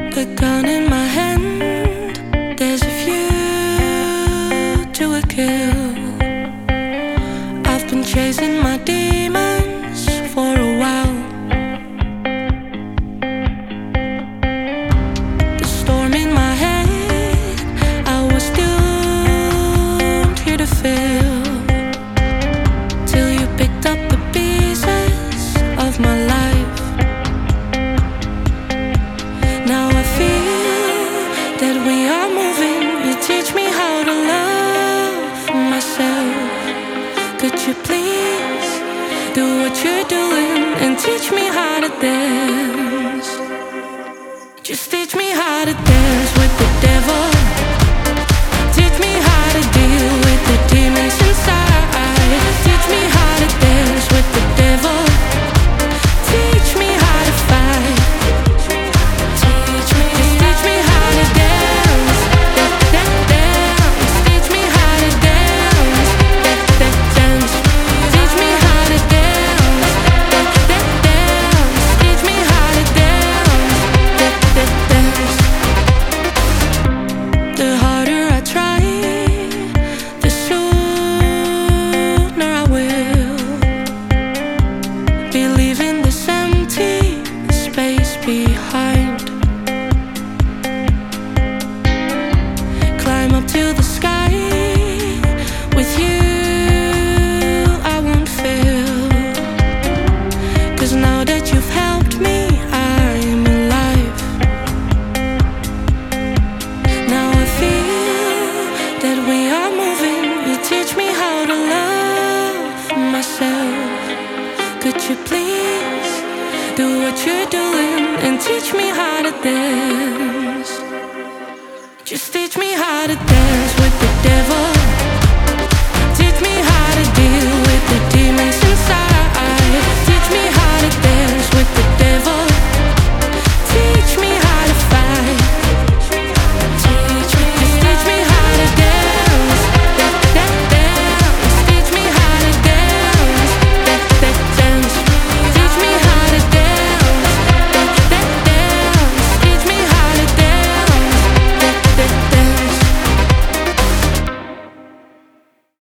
A gun in my hand, there's a view to a kill. I've been chasing my demons for a while. The storm in my head, I was doomed here to fail, till you picked up the pieces of my life. Now I feel that we are moving. You teach me how to love myself. Could you please do what you're doing and teach me how to dance? Just teach me how to dance with the devil. Teach me how to deal with the demons inside. Teach me how to dance with the devil. Teach me how to fight. Teach me how to dance, dance. Teach me how to dance, dance. Teach me how to dance, dance. Teach me how to dance, dance. The harder I try, the sooner I will be leaving this empty space behind. Climb up to the sky. With you I won't fail, 'cause now that you've helped me, I'm alive. Now I feel that we are moving. You teach me how to love myself. Could you please do what you're doing and teach me how to dance? Just teach me how to dance with the devil.